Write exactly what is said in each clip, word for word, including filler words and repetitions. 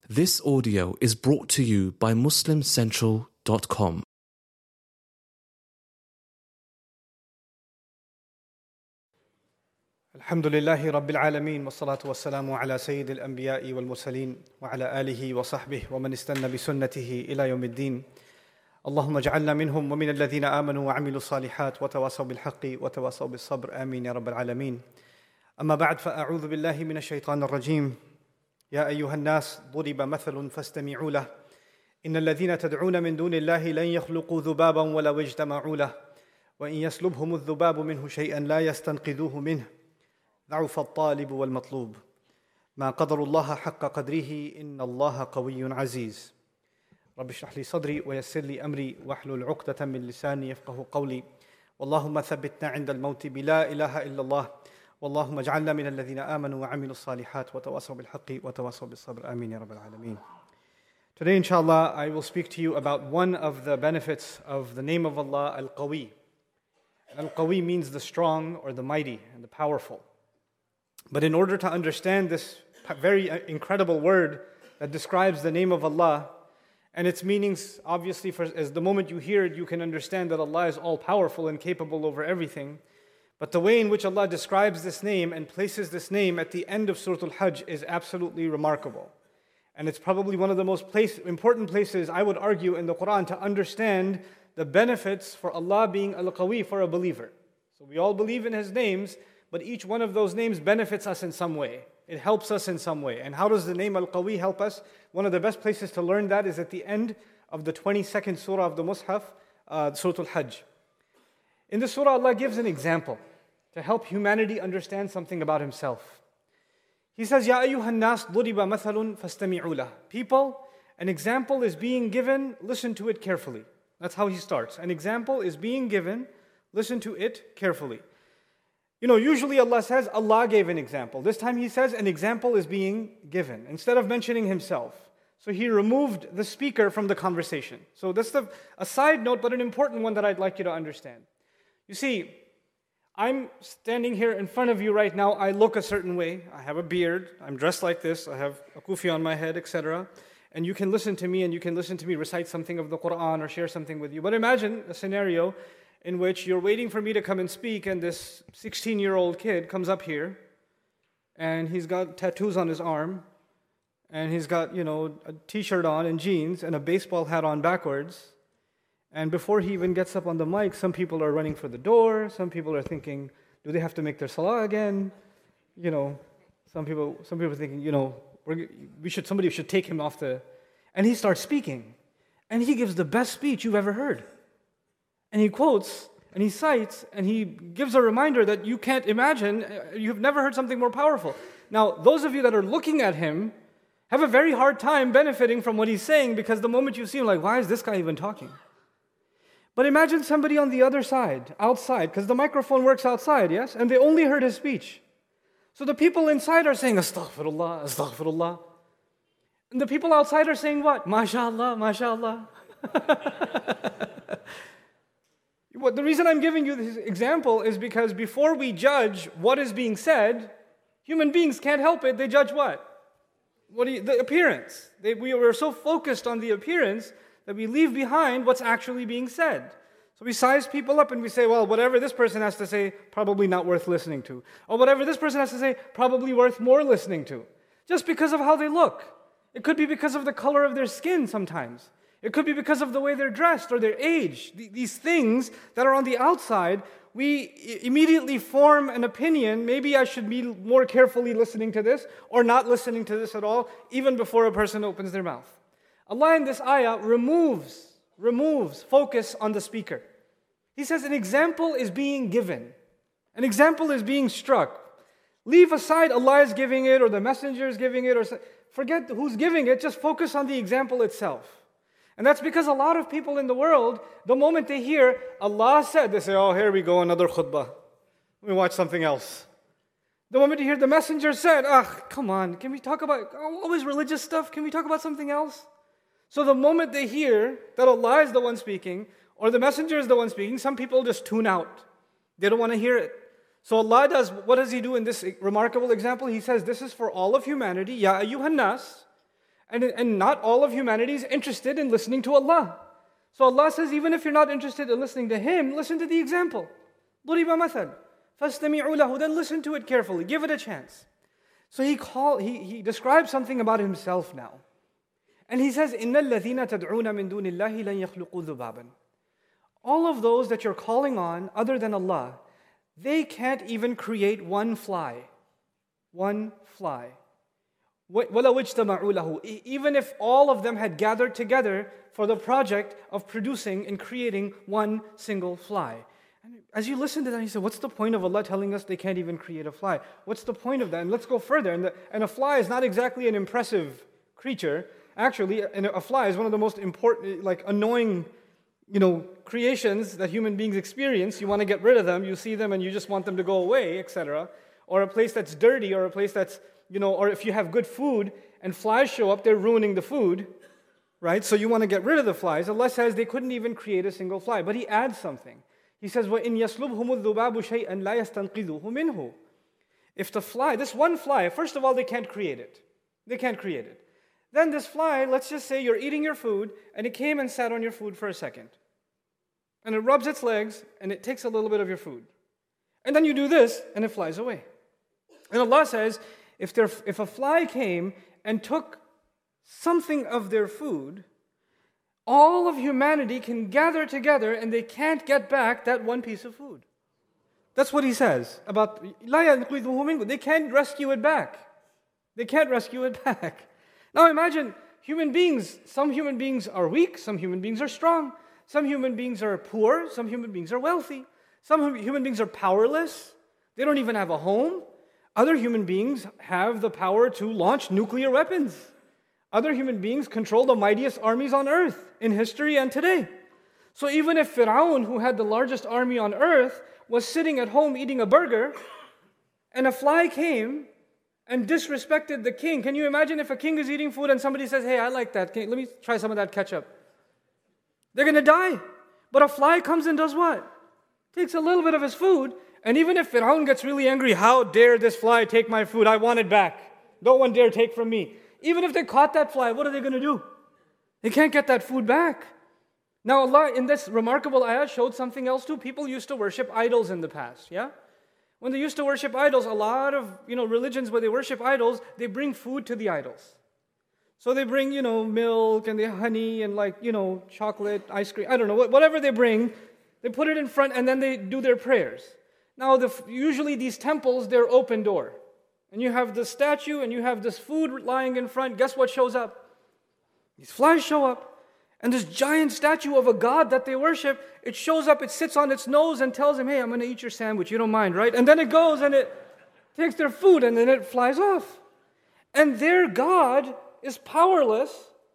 This audio is brought to you by muslim central dot com. الحمد لله رب العالمين والصلاة والسلام على سيد الأنبياء والمرسلين وعلى آله وصحبه ومن استنى بسنته إلى يوم الدين. اللهم اجعلنا منهم ومن الذين آمنوا وعملوا الصالحات وتواصوا بالحق وتواصوا بالصبر آمين يا رب العالمين. أما بعد فأعوذ بالله من الشيطان الرجيم. يا أيها الناس ضرب مثل فاستمعوا له إن الذين تدعون من دون الله لن يخلقوا ذبابا ولو اجتمعوا له وإن يسلبهم الذباب منه شيئا لا يستنقذوه منه ضعف الطالب والمطلوب ما قدر الله حق قدره إن الله قوي عزيز. رب اشرح لي صدري ويسر لي أمري واحلل عقدة من لساني يفقه قولي. اللهم ثبتنا عند الموت بلا إله إلا الله واللهم اجعلنا من الذين آمنوا وعملوا الصالحات وتواصوا بالحق وتواصوا بالصبر آمين يا رب العالمين. Today inshallah I will speak to you about one of the benefits of the name of Allah, Al-Qawi. Al-Qawi means the strong or the mighty and the powerful. But in order to understand this very incredible word that describes the name of Allah and its meanings, obviously for, as the moment you hear it you can understand that Allah is all powerful and capable over everything. But the way in which Allah describes this name and places this name at the end of Surah Al-Hajj is absolutely remarkable. And it's probably one of the most place, important places, I would argue, in the Quran to understand the benefits for Allah being Al-Qawi for a believer. So we all believe in His names, but each one of those names benefits us in some way. It helps us in some way. And how does the name Al-Qawi help us? One of the best places to learn that is at the end of the twenty-second surah of the Mus'haf, uh, Surah Al-Hajj. In this surah, Allah gives an example to help humanity understand something about Himself. He says, Ya ayyuhan nas duriba mathalun fastami'u lah. People, an example is being given, listen to it carefully. That's how He starts. An example is being given, listen to it carefully. You know, usually Allah says, Allah gave an example. This time He says, an example is being given, instead of mentioning Himself. So He removed the speaker from the conversation. So that's the, a side note, but an important one that I'd like you to understand. You see, I'm standing here in front of you right now. I look a certain way. I have a beard. I'm dressed like this. I have a kufi on my head, et cetera. And you can listen to me and you can listen to me recite something of the Quran or share something with you. But imagine a scenario in which you're waiting for me to come and speak and this sixteen-year-old kid comes up here and he's got tattoos on his arm and he's got, you know, a t-shirt on and jeans and a baseball hat on backwards. And before he even gets up on the mic, some people are running for the door. Some people are thinking, do they have to make their salah again? You know, some people some people are thinking, you know, we're, we should somebody should take him off the... And he starts speaking. And he gives the best speech you've ever heard. And he quotes, and he cites, and he gives a reminder that you can't imagine, you've never heard something more powerful. Now, those of you that are looking at him have a very hard time benefiting from what he's saying, because the moment you see him, like, why is this guy even talking? But imagine somebody on the other side, outside, because the microphone works outside, yes? And they only heard his speech. So the people inside are saying, Astaghfirullah, Astaghfirullah. And the people outside are saying what? MashaAllah, MashaAllah. What, the reason I'm giving you this example is because before we judge what is being said, human beings can't help it. They judge what? What do you, the appearance. They, we are so focused on the appearance that we leave behind what's actually being said. So we size people up and we say, well, whatever this person has to say, probably not worth listening to. Or whatever this person has to say, probably worth more listening to. Just because of how they look. It could be because of the color of their skin sometimes. It could be because of the way they're dressed or their age. These things that are on the outside, we immediately form an opinion. Maybe I should be more carefully listening to this or not listening to this at all, even before a person opens their mouth. Allah in this ayah removes, removes focus on the speaker. He says an example is being given. An example is being struck. Leave aside Allah is giving it or the messenger is giving it, or forget who's giving it, just focus on the example itself. And that's because a lot of people in the world, the moment they hear Allah said, they say, oh, here we go, another khutbah. Let me watch something else. The moment you hear the messenger said, ah, come on, can we talk about always religious stuff? Can we talk about something else? So the moment they hear that Allah is the one speaking, or the messenger is the one speaking, some people just tune out. They don't want to hear it. So Allah does, what does He do in this remarkable example? He says, this is for all of humanity, Ya ayyuhan nas. And, and not all of humanity is interested in listening to Allah. So Allah says, even if you're not interested in listening to Him, listen to the example. ضُرِبَ مَثَلٌ فَاسْتَمِعُوا لَهُ. Then listen to it carefully, give it a chance. So he call, he, he describes something about himself now. And he says, إِنَّ الَّذِينَ تَدْعُونَ مِن دُونِ اللَّهِ لَن يَخْلُقُوا ذُبَابًا. All of those that you're calling on other than Allah, they can't even create one fly. One fly. وَلَوْ اجْتَمَعُوا لَهُ. Even if all of them had gathered together for the project of producing and creating one single fly. And as you listen to that, you say, what's the point of Allah telling us they can't even create a fly? What's the point of that? And let's go further. And, the, and a fly is not exactly an impressive creature. Actually, a fly is one of the most important, like annoying, you know, creations that human beings experience. You want to get rid of them. You see them and you just want them to go away, et cetera. Or a place that's dirty, or a place that's, you know, or if you have good food and flies show up, they're ruining the food, right? So you want to get rid of the flies. Allah says they couldn't even create a single fly. But He adds something. He says, وَإِنْ يَسْلُبْهُمُ الذُّبَابُ شَيْئًا لَا يَسْتَنْقِذُهُ مِنْهُ. If the fly, this one fly, first of all, they can't create it. They can't create it. Then this fly, let's just say you're eating your food, and it came and sat on your food for a second. And it rubs its legs, and it takes a little bit of your food. And then you do this, and it flies away. And Allah says, if, there, if a fly came and took something of their food, all of humanity can gather together and they can't get back that one piece of food. That's what He says about لَا يَنْقِذُهُ مِنْهُ. They can't rescue it back. They can't rescue it back. Now imagine human beings. Some human beings are weak. Some human beings are strong. Some human beings are poor. Some human beings are wealthy. Some human beings are powerless. They don't even have a home. Other human beings have the power to launch nuclear weapons. Other human beings control the mightiest armies on earth in history and today. So even if Fir'aun, who had the largest army on earth, was sitting at home eating a burger, and a fly came and disrespected the king. Can you imagine if a king is eating food and somebody says, hey, I like that. Can, let me try some of that ketchup. They're going to die. But a fly comes and does what? Takes a little bit of his food. And even if Fir'aun gets really angry, how dare this fly take my food? I want it back. No one dare take from me. Even if they caught that fly, what are they going to do? They can't get that food back. Now Allah in this remarkable ayah showed something else too. People used to worship idols in the past, yeah? When they used to worship idols, a lot of, you know, religions where they worship idols, they bring food to the idols. So they bring, you know, milk and the honey and like, you know, chocolate, ice cream, I don't know, whatever they bring, they put it in front and then they do their prayers. Now, the, usually these temples, they're open door. And you have the statue and you have this food lying in front. Guess what shows up? These flies show up. And this giant statue of a god that they worship, it shows up, it sits on its nose and tells them, hey, I'm going to eat your sandwich. You don't mind, right? And then it goes and it takes their food and then it flies off. And their God is powerless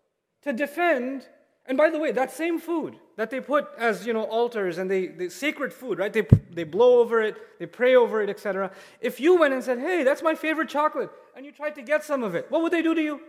to defend. And by the way, that same food that they put as, you know, altars and they, they sacred food, right? They they blow over it, they pray over it, et cetera. If you went and said, hey, that's my favorite chocolate, and you tried to get some of it, what would they do to you?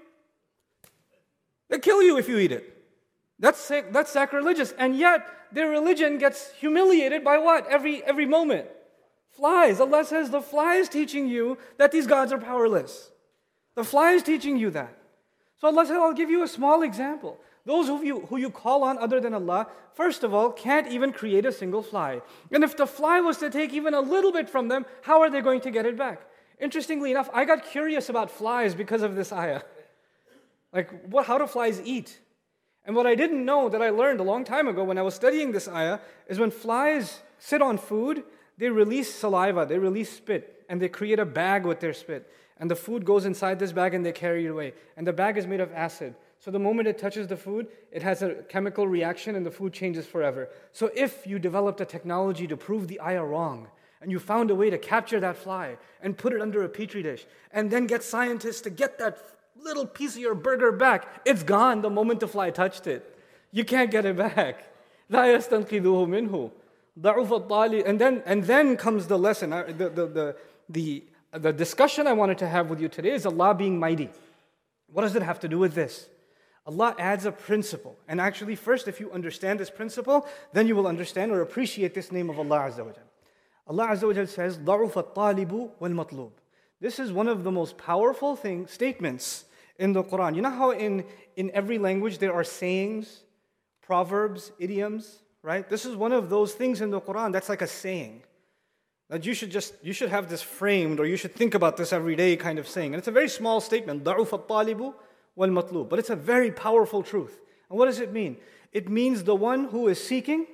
They'd kill you if you eat it. That's that's sacrilegious. And yet, their religion gets humiliated by what? Every every moment. Flies. Allah says the fly is teaching you that these gods are powerless. The fly is teaching you that. So Allah said, I'll give you a small example. Those of you who you call on other than Allah, first of all, can't even create a single fly. And if the fly was to take even a little bit from them, how are they going to get it back? Interestingly enough, I got curious about flies because of this ayah. Like, what? How do flies eat? And what I didn't know that I learned a long time ago when I was studying this ayah is when flies sit on food, they release saliva, they release spit, and they create a bag with their spit. And the food goes inside this bag and they carry it away. And the bag is made of acid. So the moment it touches the food, it has a chemical reaction and the food changes forever. So if you developed a technology to prove the ayah wrong, and you found a way to capture that fly and put it under a petri dish, and then get scientists to get that little piece of your burger back, it's gone the moment the fly touched it. You can't get it back. لَا يَسْتَنْقِذُهُ مِنْهُ ضَعُفَ الطَّالِبِ And then and then comes the lesson. The, the, the, the, the discussion I wanted to have with you today is Allah being mighty. What does it have to do with this? Allah adds a principle. And actually, first, if you understand this principle, then you will understand or appreciate this name of Allah Azza wa Jal. Allah Azza wa Jal says, ضَعُفَ الطَّالِبُ وَالْمَطْلُوبُ This is one of the most powerful thing, statements in the Quran. You know how in, in every language there are sayings, proverbs, idioms, right? This is one of those things in the Quran that's like a saying. That you should just, you should have this framed, or you should think about this every day kind of saying. And it's a very small statement, ضَعُفَ الطَّالِبُ وَالْمَطْلُوبُ. But it's a very powerful truth. And what does it mean? It means the one who is seeking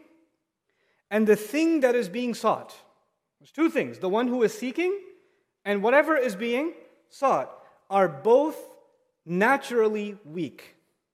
and the thing that is being sought. There's two things. The one who is seeking and whatever is being sought are both naturally weak.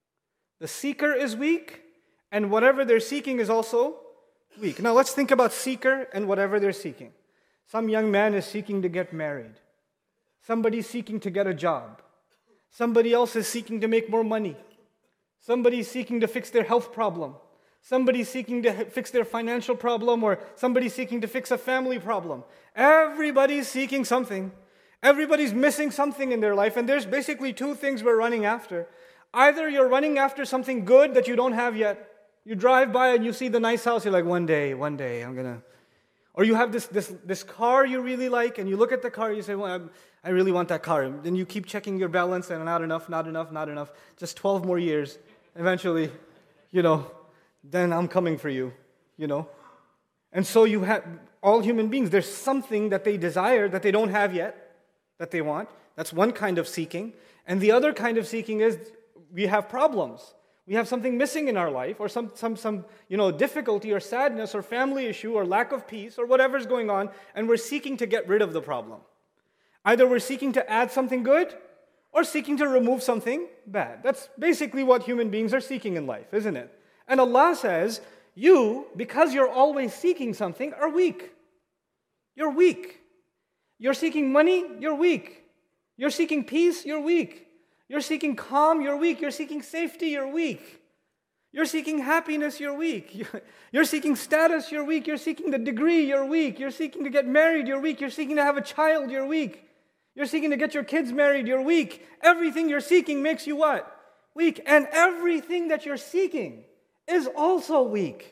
The seeker is weak, and whatever they're seeking is also weak. Now let's think about seeker and whatever they're seeking. Some young man is seeking to get married. Somebody's seeking to get a job. Somebody else is seeking to make more money. Somebody's seeking to fix their health problem. Somebody's seeking to fix their financial problem, or somebody's seeking to fix a family problem. Everybody's seeking something. Everybody's missing something in their life, and there's basically two things we're running after. Either you're running after something good that you don't have yet. You drive by and you see the nice house, you're like, one day, one day, I'm gonna... Or you have this this this car you really like, and you look at the car, you say, well, I'm, I really want that car. And then you keep checking your balance, and not enough, not enough, not enough. Just twelve more years. Eventually, you know, then I'm coming for you, you know. And so you have, all human beings, there's something that they desire that they don't have yet, that they want. That's one kind of seeking. And the other kind of seeking is we have problems. We have something missing in our life, or some, some, some, you know, difficulty or sadness or family issue or lack of peace or whatever's going on, and we're seeking to get rid of the problem. Either we're seeking to add something good or seeking to remove something bad. That's basically what human beings are seeking in life, isn't it? And Allah says, you, because you're always seeking something, are weak. You're weak. You're seeking money, you're weak. You're seeking peace, you're weak. You're seeking calm, you're weak. You're seeking safety, you're weak. You're seeking happiness, you're weak. You're seeking status, you're weak. You're seeking the degree, you're weak. You're seeking to get married, you're weak. You're seeking to have a child, you're weak. You're seeking to get your kids married, you're weak. Everything you're seeking makes you what? Weak. And everything that you're seeking is also weak.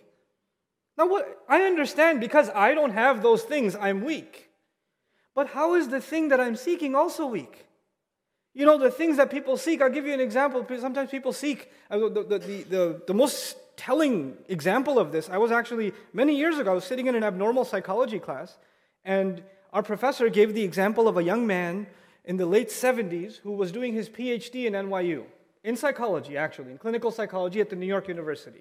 Now what? I understand, because I don't have those things, I'm weak. But how is the thing that I'm seeking also weak? You know, the things that people seek, I'll give you an example. Sometimes people seek, uh, the, the, the, the, the most telling example of this, I was actually, many years ago, I was sitting in an abnormal psychology class, and our professor gave the example of a young man in the late seventies who was doing his P H D in N Y U, in psychology actually, in clinical psychology at the New York University.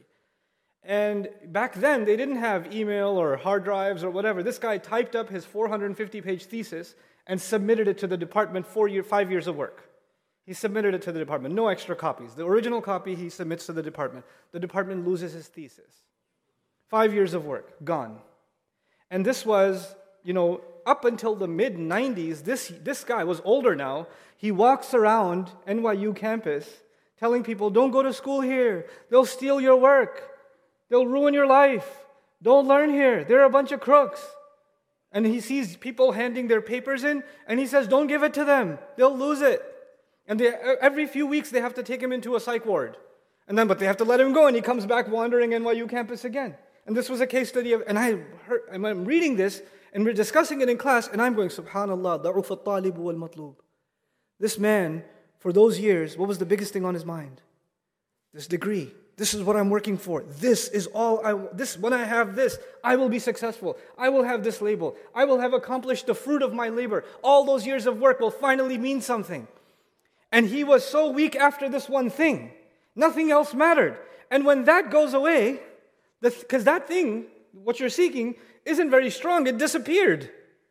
And back then, they didn't have email or hard drives or whatever. This guy typed up his four hundred fifty page thesis and submitted it to the department, four year, five years of work. He submitted it to the department, no extra copies. The original copy he submits to the department. The department loses his thesis. Five years of work, gone. And this was, you know, up until the mid nineties, this, this guy was older now. He walks around N Y U campus telling people, don't go to school here. They'll steal your work. They'll ruin your life. Don't learn here. They're a bunch of crooks. And he sees people handing their papers in, and he says, don't give it to them. They'll lose it. And they, every few weeks, they have to take him into a psych ward. And then, but they have to let him go, and he comes back wandering N Y U campus again. And this was a case study of, and I heard, and I'm reading this, and we're discussing it in class, and I'm going, Subhanallah, ضَعُفَ الطَّالِبُ وَالْمَطْلُوبُ. This man, for those years, what was the biggest thing on his mind? This degree. This is what I'm working for. This is all I, this, when I have this, I will be successful. I will have this label. I will have accomplished the fruit of my labor. All those years of work will finally mean something. And he was so weak after this one thing. Nothing else mattered. And when that goes away, because that thing, what you're seeking, isn't very strong, it disappeared.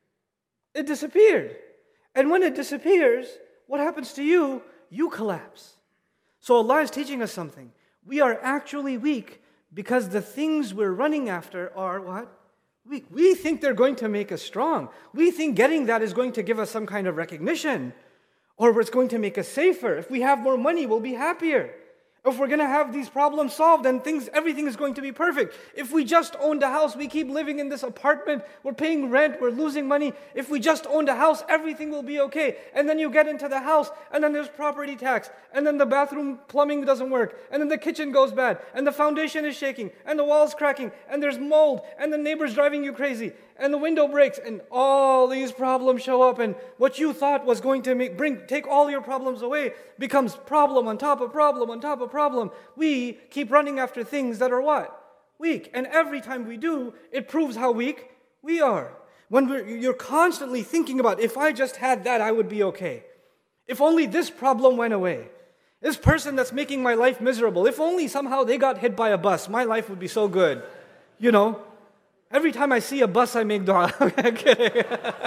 It disappeared. And when it disappears, what happens to you? You collapse. So Allah is teaching us something. We are actually weak because the things we're running after are what? Weak. We think they're going to make us strong. We think getting that is going to give us some kind of recognition, or it's going to make us safer. If we have more money, we'll be happier. If we're going to have these problems solved, then things, everything is going to be perfect. If we just owned a house, we keep living in this apartment, we're paying rent, we're losing money. If we just owned a house, everything will be okay. And then you get into the house, and then there's property tax, and then the bathroom plumbing doesn't work, and then the kitchen goes bad, and the foundation is shaking, and the wall's cracking, and there's mold, and the neighbor's driving you crazy, and the window breaks, and all these problems show up, and what you thought was going to make, bring, take all your problems away becomes problem on top of problem on top of problem. We keep running after things that are what? Weak. And every time we do, it proves how weak we are. When we're, you're constantly thinking about, if I just had that, I would be okay. If only this problem went away. This person that's making my life miserable, if only somehow they got hit by a bus, my life would be so good. You know? Every time I see a bus, I make dua. I'm kidding.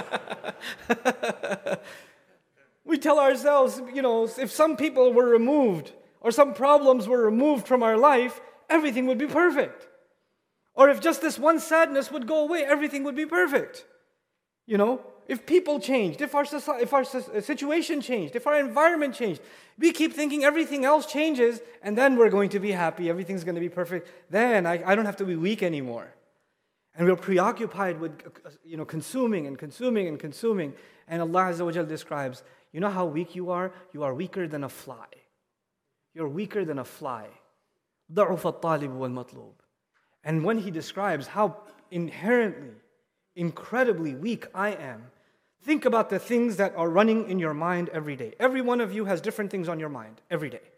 We tell ourselves, you know, if some people were removed or some problems were removed from our life, everything would be perfect. Or if just this one sadness would go away, everything would be perfect. You know, if people changed, if our society, if our situation changed, if our environment changed, we keep thinking everything else changes and then we're going to be happy, everything's going to be perfect. Then I, I don't have to be weak anymore. And we're preoccupied with, you know, consuming and consuming and consuming. And Allah Azza wa Jal describes, you know how weak you are? You are weaker than a fly. You're weaker than a fly. ضَعُفَ الطَّالِبُ وَالْمَطْلُوبُ. And when He describes how inherently, incredibly weak I am, think about the things that are running in your mind every day. Every one of you has different things on your mind every day.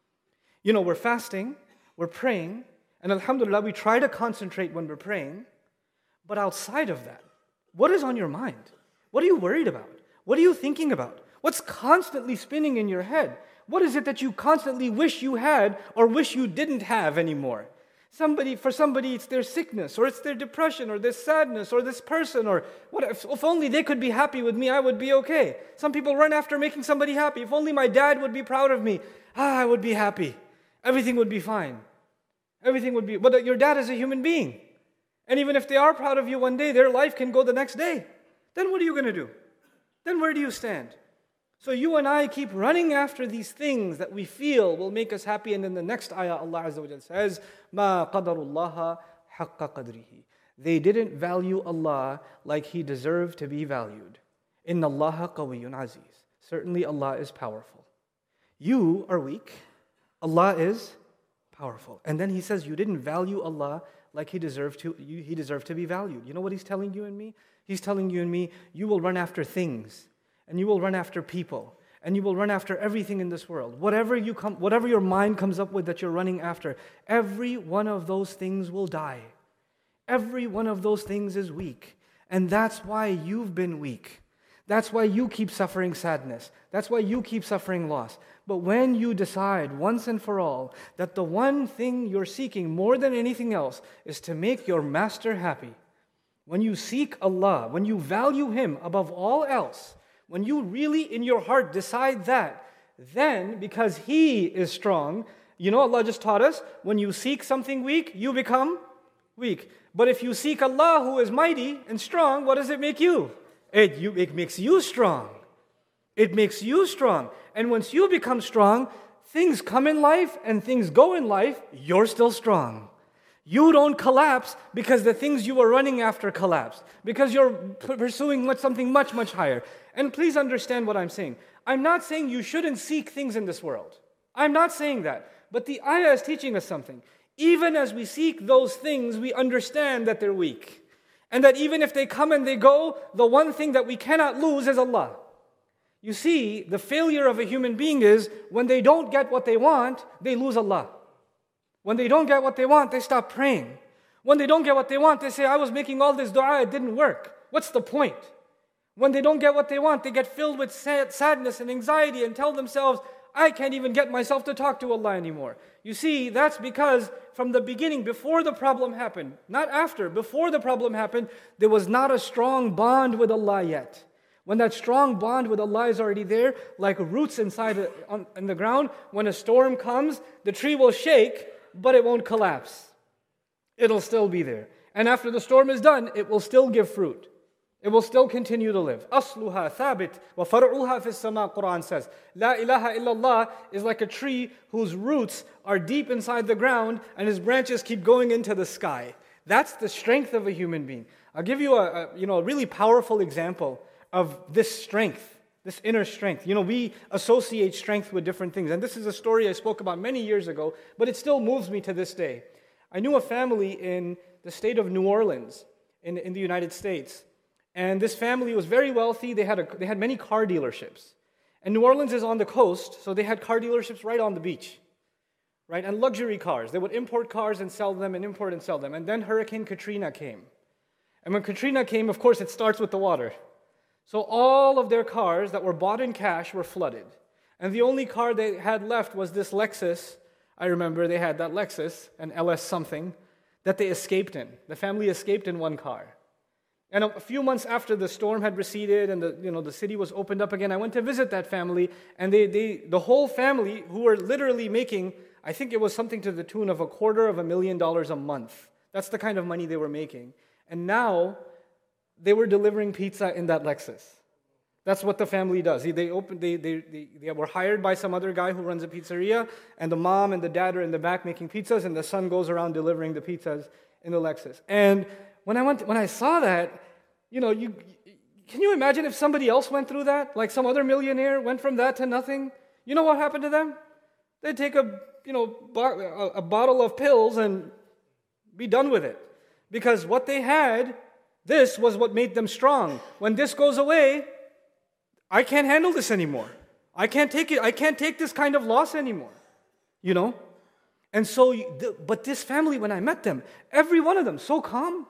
You know, we're fasting, we're praying, and alhamdulillah, we try to concentrate when we're praying. But outside of that, what is on your mind? What are you worried about? What are you thinking about? What's constantly spinning in your head? What is it that you constantly wish you had or wish you didn't have anymore? Somebody, for somebody, it's their sickness, or it's their depression, or their sadness, or this person, or what? If, if only they could be happy with me, I would be okay. Some people run after making somebody happy. If only my dad would be proud of me, ah, I would be happy. Everything would be fine. Everything would be. But your dad is a human being. And even if they are proud of you one day, their life can go the next day. Then what are you going to do? Then where do you stand? So you and I keep running after these things that we feel will make us happy. And then the next ayah, Allah Azza wa Jalla says, مَا قَدَرُ اللَّهَ حَقَّ قَدْرِهِ. They didn't value Allah like He deserved to be valued. إِنَّ اللَّهَ قَوِيٌّ عَزِيزٌ. Certainly Allah is powerful. You are weak. Allah is powerful. And then He says, you didn't value Allah like He deserved to, you, He deserved to be valued. You know what He's telling you and me? He's telling you and me, you will run after things, and you will run after people, and you will run after everything in this world. Whatever you come, whatever your mind comes up with that you're running after, every one of those things will die. Every one of those things is weak. And that's why you've been weak. That's why you keep suffering sadness. That's why you keep suffering loss. But when you decide once and for all that the one thing you're seeking more than anything else is to make your master happy, when you seek Allah, when you value Him above all else, when you really in your heart decide that, then because He is strong, you know Allah just taught us, when you seek something weak, you become weak. But if you seek Allah who is mighty and strong, what does it make you? It, you, it makes you strong. It makes you strong. And once you become strong, things come in life and things go in life, you're still strong. You don't collapse because the things you were running after collapsed. Because you're pursuing something much, much higher. And please understand what I'm saying. I'm not saying you shouldn't seek things in this world. I'm not saying that. But the ayah is teaching us something. Even as we seek those things, we understand that they're weak. And that even if they come and they go, the one thing that we cannot lose is Allah. You see, the failure of a human being is when they don't get what they want, they lose Allah. When they don't get what they want, they stop praying. When they don't get what they want, they say, I was making all this dua, it didn't work. What's the point? When they don't get what they want, they get filled with sad, sadness and anxiety and tell themselves, I can't even get myself to talk to Allah anymore. You see, that's because from the beginning, before the problem happened, not after, before the problem happened, there was not a strong bond with Allah yet. When that strong bond with Allah is already there, like roots inside a, on, in the ground, when a storm comes, the tree will shake, but it won't collapse. It'll still be there. And after the storm is done, it will still give fruit. It will still continue to live. أَصْلُهَا ثَابِتٌ وَفَرْعُهَا فِي السَّمَاءِ, Quran says. La ilaha illallah is like a tree whose roots are deep inside the ground and his branches keep going into the sky. That's the strength of a human being. I'll give you a, a you know a really powerful example of this strength, this inner strength. You know, we associate strength with different things. And this is a story I spoke about many years ago, but it still moves me to this day. I knew a family in the state of New Orleans in, in the United States. And this family was very wealthy. They had a, they had many car dealerships. And New Orleans is on the coast, so they had car dealerships right on the beach. Right? And luxury cars. They would import cars and sell them and import and sell them. And then Hurricane Katrina came. And when Katrina came, of course, it starts with the water. So all of their cars that were bought in cash were flooded. And the only car they had left was this Lexus. I remember they had that Lexus, an L S something, that they escaped in. The family escaped in one car. And a few months after the storm had receded and the you know the city was opened up again, I went to visit that family, and they they the whole family, who were literally making, I think it was something to the tune of a quarter of a million dollars a month. That's the kind of money they were making. And now they were delivering pizza in that Lexus. That's what the family does. They opened, they, they, they, they were hired by some other guy who runs a pizzeria, and the mom and the dad are in the back making pizzas, and the son goes around delivering the pizzas in the Lexus. And when I went, when I saw that, you know, you can you imagine if somebody else went through that? Like some other millionaire went from that to nothing? You know what happened to them? They'd take a, you know, bo- a bottle of pills and be done with it. Because what they had, this was what made them strong. When this goes away, I can't handle this anymore. I can't take it. I can't take this kind of loss anymore. You know? And so, but this family, when I met them, every one of them, so calm,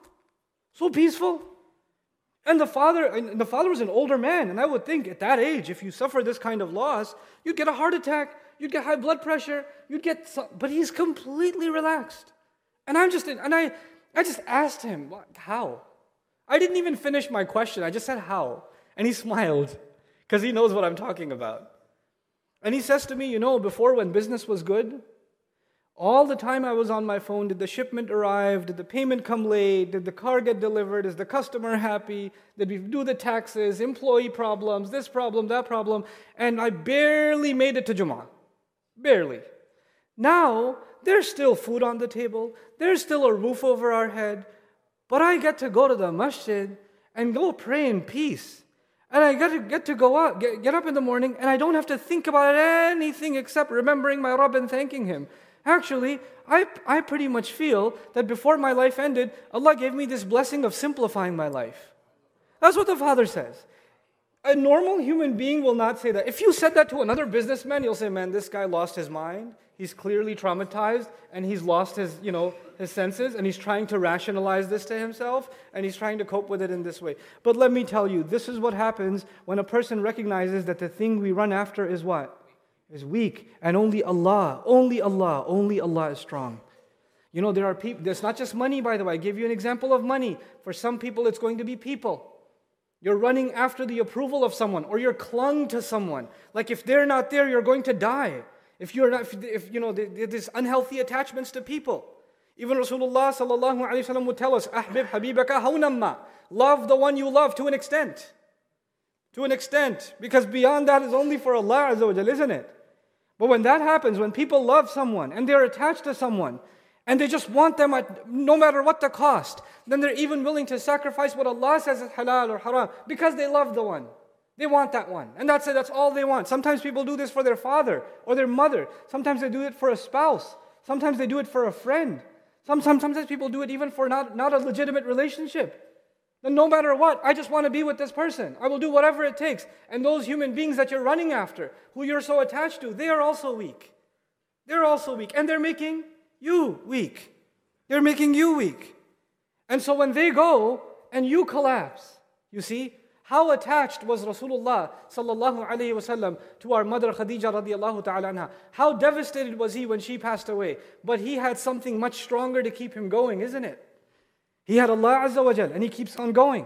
so peaceful. And the father, and the father was an older man, and I would think at that age, if you suffer this kind of loss, you'd get a heart attack, you'd get high blood pressure, you'd get, some, but he's completely relaxed. And I'm just, and I, I just asked him, how? I didn't even finish my question. I just said, how? And he smiled, because he knows what I'm talking about. And he says to me, you know, before when business was good, all the time I was on my phone, did the shipment arrive? Did the payment come late? Did the car get delivered? Is the customer happy? Did we do the taxes? Employee problems, this problem, that problem. And I barely made it to Jummah. Barely. Now, there's still food on the table. There's still a roof over our head. But I get to go to the masjid and go pray in peace. And I get to, get to go out, get, get up in the morning, and I don't have to think about anything except remembering my Rabb and thanking Him. Actually, I, I pretty much feel that before my life ended, Allah gave me this blessing of simplifying my life. That's what the Father says. A normal human being will not say that. If you said that to another businessman, he'll say, man, this guy lost his mind. He's clearly traumatized, and he's lost his, you know, his senses, and he's trying to rationalize this to himself, and he's trying to cope with it in this way. But let me tell you, this is what happens when a person recognizes that the thing we run after is what? Is weak, and only Allah, only Allah, only Allah is strong. You know, there are people, there's not just money, by the way. I give you an example of money. For some people, it's going to be people. You're running after the approval of someone, or you're clung to someone. Like if they're not there, you're going to die. If you're not, if, if you know, there's unhealthy attachments to people. Even Rasulullah sallallahu alaihi wasallam would tell us, "Ahbib habibaka hawnamma." Love the one you love to an extent. To an extent, because beyond that is only for Allah Azza wa Jalla, isn't it? But when that happens, when people love someone and they're attached to someone and they just want them at no matter what the cost, then they're even willing to sacrifice what Allah says is halal or haram because they love the one. They want that one. And that's it, that's all they want. Sometimes people do this for their father or their mother. Sometimes they do it for a spouse. Sometimes they do it for a friend. Sometimes, sometimes people do it even for not, not a legitimate relationship. Then no matter what, I just want to be with this person. I will do whatever it takes. And those human beings that you're running after, who you're so attached to, they are also weak. They're also weak. And they're making you weak. They're making you weak. And so when they go and you collapse, you see, how attached was Rasulullah sallallahu alaihi wasallam to our mother Khadija radiallahu ta'ala anha? How devastated was he when she passed away? But he had something much stronger to keep him going, isn't it? He had Allah Azza wa Jal, and he keeps on going.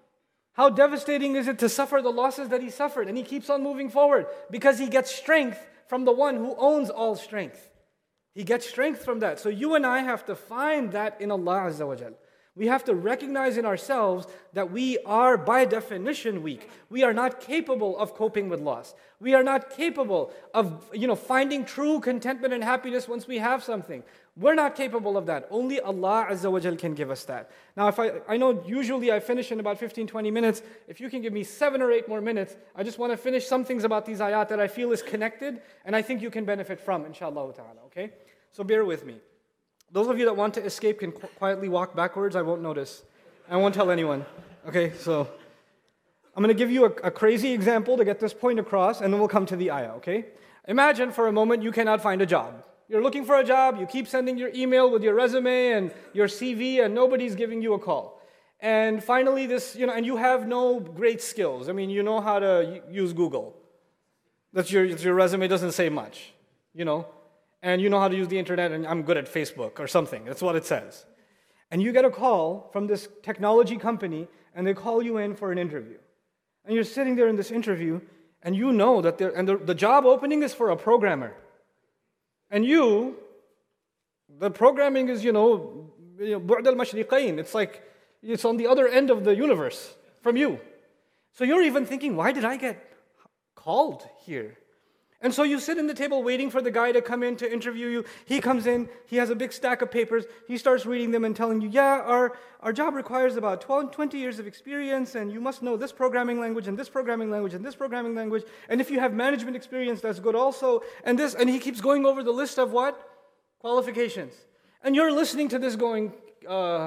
How devastating is it to suffer the losses that he suffered, and he keeps on moving forward because he gets strength from the one who owns all strength. He gets strength from that. So you and I have to find that in Allah Azza wa Jal. We have to recognize in ourselves that we are, by definition, weak. We are not capable of coping with loss. We are not capable of, you know, finding true contentment and happiness once we have something. We're not capable of that. Only Allah Azza wa Jal can give us that. Now, if I, I know usually I finish in about fifteen, twenty minutes. If you can give me seven or eight more minutes, I just want to finish some things about these ayat that I feel is connected and I think you can benefit from, inshallah ta'ala, okay? So bear with me. Those of you that want to escape can qu- quietly walk backwards. I won't notice. I won't tell anyone. Okay, so I'm going to give you a, a crazy example to get this point across, and then we'll come to the ayah, okay? Imagine for a moment you cannot find a job. You're looking for a job, you keep sending your email with your resume and your C V, and nobody's giving you a call. And finally this, you know, and you have no great skills. I mean, you know how to use Google. That's your, your resume doesn't say much, you know? And you know how to use the internet, and I'm good at Facebook or something. That's what it says. And you get a call from this technology company, and they call you in for an interview. And you're sitting there in this interview, and you know that they're, and the, the job opening is for a programmer. And you, the programming is, you know, bu'd al-mashriqayn. It's like, it's on the other end of the universe from you. So you're even thinking, why did I get called here? And so you sit in the table waiting for the guy to come in to interview you. He comes in, he has a big stack of papers. He starts reading them and telling you, yeah, our, our job requires about twelve, twenty years of experience, and you must know this programming language and this programming language and this programming language. And if you have management experience, that's good also. And this, and he keeps going over the list of what? Qualifications. And you're listening to this going, uh,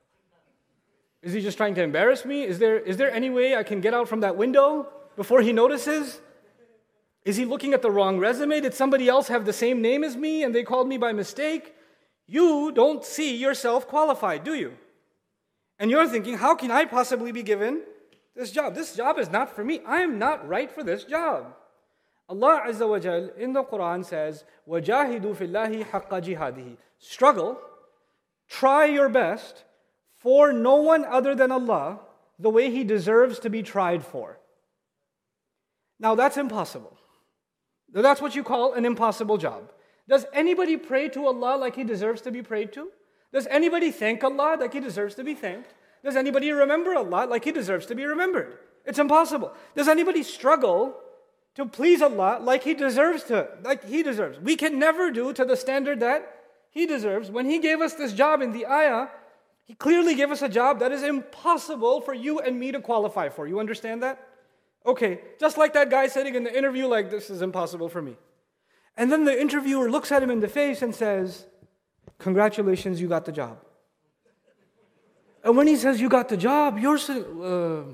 is he just trying to embarrass me? Is there, is there any way I can get out from that window before he notices? Is he looking at the wrong resume? Did somebody else have the same name as me and they called me by mistake? You don't see yourself qualified, do you? And you're thinking, how can I possibly be given this job? This job is not for me. I am not right for this job. Allah Azza wa Jal in the Quran says, وَجَاهِدُوا فِي اللَّهِ حَقَّ جِهَادِهِ. Struggle, try your best for no one other than Allah the way He deserves to be tried for. Now that's impossible. That's what you call an impossible job. Does anybody pray to Allah like He deserves to be prayed to? Does anybody thank Allah like He deserves to be thanked? Does anybody remember Allah like He deserves to be remembered? It's impossible. Does anybody struggle to please Allah like He deserves to, like He deserves? We can never do to the standard that He deserves. When He gave us this job in the ayah, He clearly gave us a job that is impossible for you and me to qualify for. You understand that? Okay, just like that guy sitting in the interview like, this is impossible for me. And then the interviewer looks at him in the face and says, congratulations, you got the job. And when he says you got the job, you're saying, uh,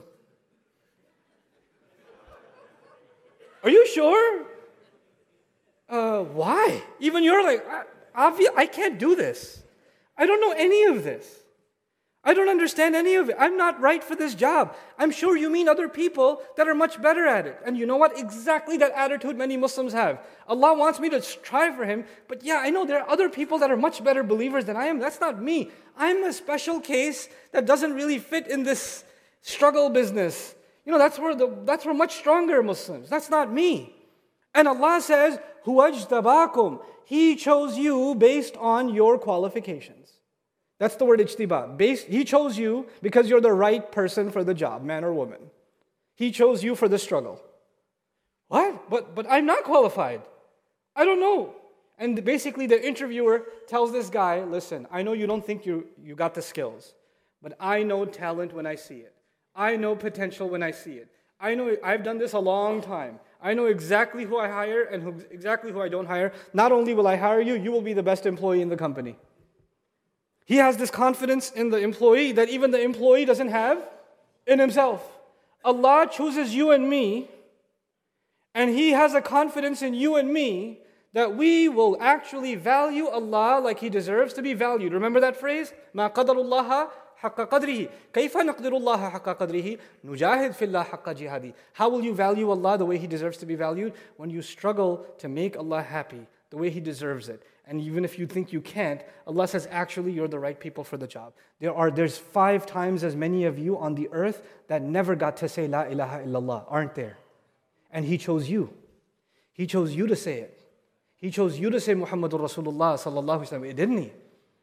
are you sure? Uh, why? Even you're like, obvious, I can't do this. I don't know any of this. I don't understand any of it. I'm not right for this job. I'm sure you mean other people that are much better at it. And you know what? Exactly that attitude many Muslims have. Allah wants me to try for Him, but yeah, I know there are other people that are much better believers than I am. That's not me. I'm a special case that doesn't really fit in this struggle business. You know, that's where the that's where much stronger Muslims. That's not me. And Allah says, "Huwajtabakum." He chose you based on your qualifications. That's the word ijtiba. Based, he chose you because you're the right person for the job, man or woman. He chose you for the struggle. What? But but I'm not qualified. I don't know. And basically the interviewer tells this guy, listen, I know you don't think you, you got the skills, but I know talent when I see it. I know potential when I see it. I know I've done this a long time. I know exactly who I hire and who, exactly who I don't hire. Not only will I hire you, you will be the best employee in the company. He has this confidence in the employee that even the employee doesn't have in himself. Allah chooses you and me, and He has a confidence in you and me that we will actually value Allah like He deserves to be valued. Remember that phrase? مَا قَدَرُ اللَّهَ حَقَّ قَدْرِهِ كَيْفَ نَقْدِرُ اللَّهَ حَقَّ قَدْرِهِ نُجَاهِدْ فِي اللَّهِ حَقَّ جِهَادِهِ. How will you value Allah the way He deserves to be valued? When you struggle to make Allah happy the way He deserves it. And even if you think you can't, Allah says, actually, you're the right people for the job. There are, there's five times as many of you on the earth that never got to say La ilaha illallah, aren't there? And He chose you. He chose you to say it. He chose you to say Muhammadur Rasulullah sallallahu alaihi wasallam, didn't He?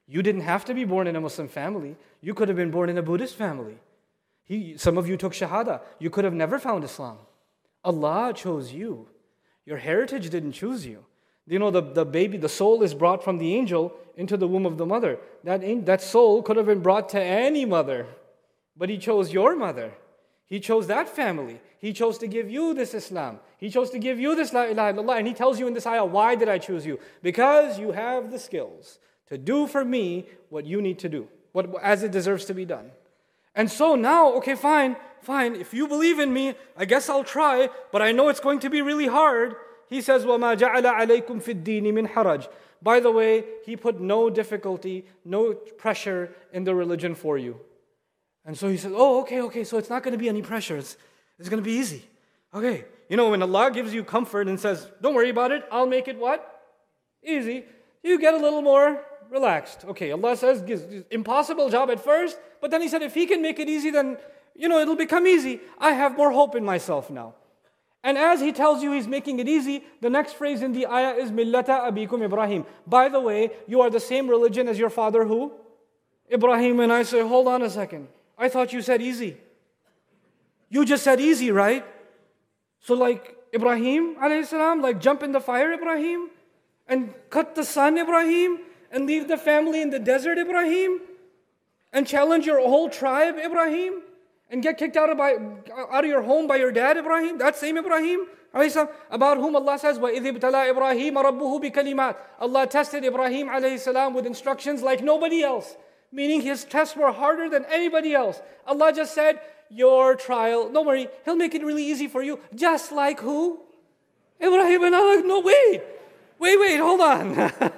You didn't have to be born in a Muslim family. You could have been born in a Buddhist family. He, some of you took Shahada. You could have never found Islam. Allah chose you. Your heritage didn't choose you. You know, the, the baby, the soul is brought from the angel into the womb of the mother. That, that soul could have been brought to any mother. But He chose your mother. He chose that family. He chose to give you this Islam. He chose to give you this La ilaha illallah. And He tells you in this ayah, why did I choose you? Because you have the skills to do for me what you need to do, what as it deserves to be done. And so now, okay, fine, fine. If you believe in me, I guess I'll try, but I know it's going to be really hard. He says, وَمَا جَعَلَ عَلَيْكُمْ فِي الدِّينِ مِنْ حَرَجٍ. By the way, He put no difficulty, no pressure in the religion for you. And so He says, oh, okay, okay, so it's not going to be any pressure. It's, it's going to be easy. Okay, you know, when Allah gives you comfort and says, don't worry about it, I'll make it what? Easy. You get a little more relaxed. Okay, Allah says, impossible job at first, but then He said, if He can make it easy, then, you know, it'll become easy. I have more hope in myself now. And as He tells you He's making it easy, the next phrase in the ayah is, Millata abikum Ibrahim. By the way, you are the same religion as your father who? Ibrahim. And I say, hold on a second. I thought you said easy. You just said easy, right? So like Ibrahim alayhi salam, like jump in the fire, Ibrahim? And cut the sun, Ibrahim? And leave the family in the desert, Ibrahim? And challenge your whole tribe, Ibrahim? And get kicked out of, by, out of your home by your dad, Ibrahim? That same Ibrahim? About whom Allah says, وَإِذِ ابْتَلَى إِبْرَاهِيمَ رَبُّهُ بِكَلِمَاتٍ. Allah tested Ibrahim alayhi salam with instructions like nobody else. Meaning his tests were harder than anybody else. Allah just said, your trial, don't worry, He'll make it really easy for you. Just like who? Ibrahim. And Allah, no, wait. Wait, wait, hold on.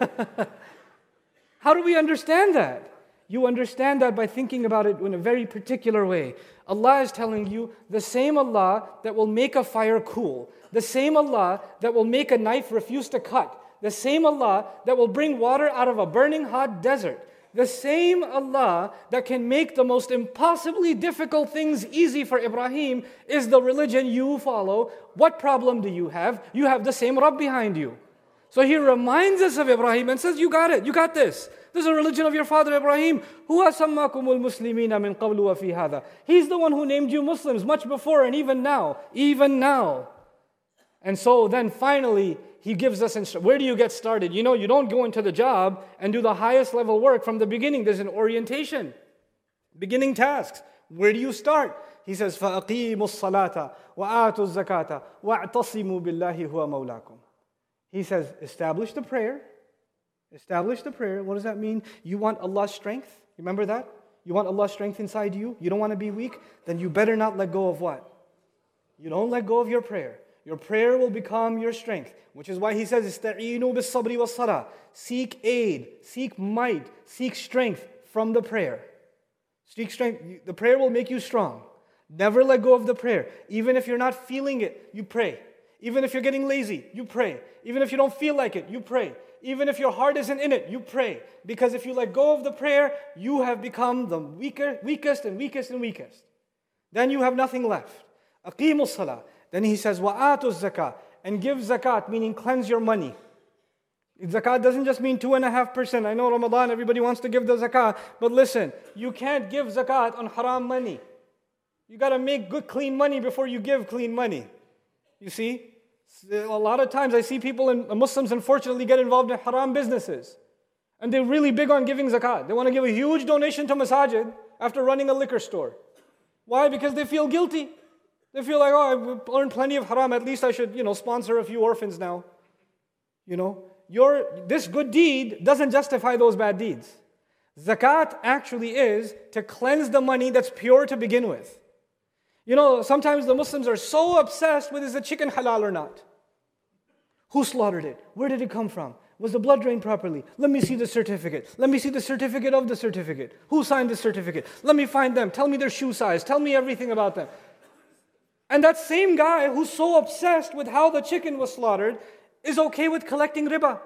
How do we understand that? You understand that by thinking about it in a very particular way. Allah is telling you, the same Allah that will make a fire cool, the same Allah that will make a knife refuse to cut, the same Allah that will bring water out of a burning hot desert, the same Allah that can make the most impossibly difficult things easy for Ibrahim is the religion you follow. What problem do you have? You have the same Rabb behind you. So He reminds us of Ibrahim and says, you got it, you got this. This is a religion of your father Ibrahim. هُوَ سَمَّاكُمُ الْمُسْلِمِينَ مِنْ قَبْلُ وَفِي هَذَا. He's the one who named you Muslims much before and even now. Even now. And so then finally, He gives us instructions. Where do you get started? You know, you don't go into the job and do the highest level work from the beginning. There's an orientation. Beginning tasks. Where do you start? He says, فَأَقِيمُوا الصَّلَاةَ وَآتُوا الزَّكَاةَ وَاعْتَصِمُوا بِاللَّهِ هُوَ مَوْلَاكُمْ. He says, establish the prayer. Establish the prayer. What does that mean? You want Allah's strength? Remember that? You want Allah's strength inside you? You don't want to be weak? Then you better not let go of what? You don't let go of your prayer. Your prayer will become your strength. Which is why He says, "Ista'inu bis-sabri was-salah." Seek aid, seek might, seek strength from the prayer. Seek strength. The prayer will make you strong. Never let go of the prayer. Even if you're not feeling it, you pray. Even if you're getting lazy, you pray. Even if you don't feel like it, you pray. Even if your heart isn't in it, you pray. Because if you let go of the prayer, you have become the weaker, weakest and weakest and weakest. Then you have nothing left. Aqimu salah. Then He says, wa'atu zakah. And give zakat, meaning cleanse your money. Zakat doesn't just mean two and a half percent. I know Ramadan, everybody wants to give the zakat. But listen, you can't give zakat on haram money. You got to make good clean money before you give clean money. You see? A lot of times I see people, and Muslims unfortunately get involved in haram businesses. And they're really big on giving zakat. They want to give a huge donation to masajid after running a liquor store. Why? Because they feel guilty. They feel like, oh, I've earned plenty of haram. At least I should, you know, sponsor a few orphans now. You know, your this good deed doesn't justify those bad deeds. Zakat actually is to cleanse the money that's pure to begin with. You know, sometimes the Muslims are so obsessed with, is the chicken halal or not? Who slaughtered it? Where did it come from? Was the blood drained properly? Let me see the certificate. Let me see the certificate of the certificate. Who signed the certificate? Let me find them. Tell me their shoe size. Tell me everything about them. And that same guy who's so obsessed with how the chicken was slaughtered is okay with collecting riba.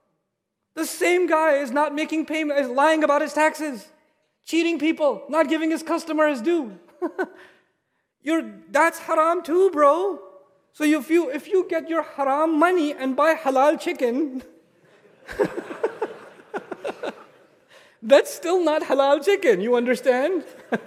The same guy is not making payment, is lying about his taxes, cheating people, not giving his customer his due. You're, that's haram too, bro. So if you if you get your haram money and buy halal chicken, That's still not halal chicken, you understand?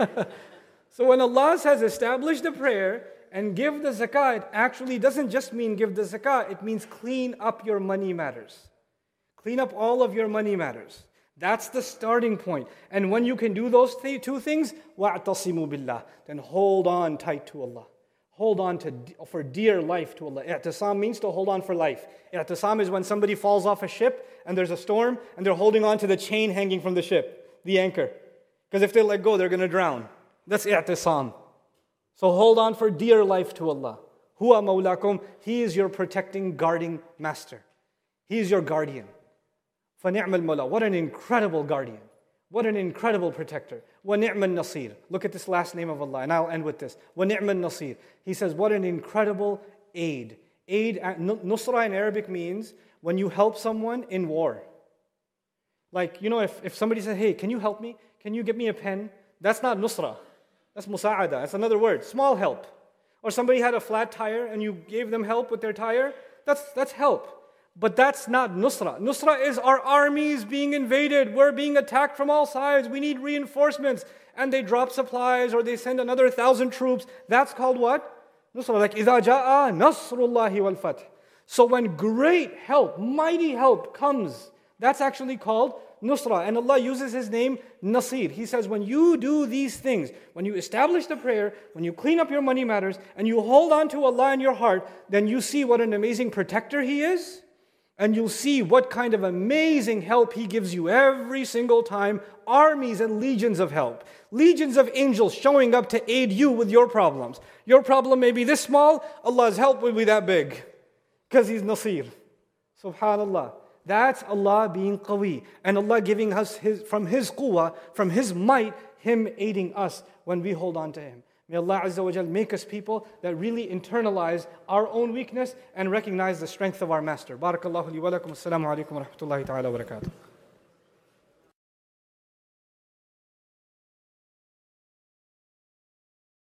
So when Allah says establish the prayer and give the zakah, it actually doesn't just mean give the zakah, it means clean up your money matters. Clean up all of your money matters. That's the starting point. And when you can do those th- two things, وَاعْتَصِمُوا بِاللَّهِ, then hold on tight to Allah. Hold on to for dear life to Allah. I'tisam means to hold on for life. I'tisam is when somebody falls off a ship and there's a storm and they're holding on to the chain hanging from the ship, the anchor. Because if they let go, they're going to drown. That's i'tisam. So hold on for dear life to Allah. Huwa mawlakum. He is your protecting, guarding master. He is your guardian. فَنِعْمَ الْمَوْلَى. What an incredible guardian. What an incredible protector. وَنِعْمَ النَّصِيرُ. Look at this last name of Allah, and I'll end with this. وَنِعْمَ النَّصِيرُ. He says, what an incredible aid. Aid, nusra in Arabic means when you help someone in war. Like, you know, if, if somebody says, hey, can you help me? Can you give me a pen? That's not nusra. That's musa'ada. That's another word. Small help. Or somebody had a flat tire and you gave them help with their tire. That's, that's help. But that's not nusra. Nusra is our armies being invaded. We're being attacked from all sides. We need reinforcements. And they drop supplies or they send another thousand troops. That's called what? Nusra. Like, إِذَا جَاءَ نَصْرُ اللَّهِ وَالْفَتْحِ. So when great help, mighty help comes, that's actually called nusra. And Allah uses His name, Nasir. He says, when you do these things, when you establish the prayer, when you clean up your money matters, and you hold on to Allah in your heart, then you see what an amazing protector He is. And you'll see what kind of amazing help He gives you every single time. Armies and legions of help. Legions of angels showing up to aid you with your problems. Your problem may be this small, Allah's help will be that big. Because He's Nasir. Subhanallah. That's Allah being qawi. And Allah giving us his, from His quwwah, from His might, Him aiding us when we hold on to Him. May Allah Azza wa Jal make us people that really internalize our own weakness and recognize the strength of our Master. Barakallahu li wa lakum. Assalamu alaikum wa rahmatullahi ta'ala wa barakatuh.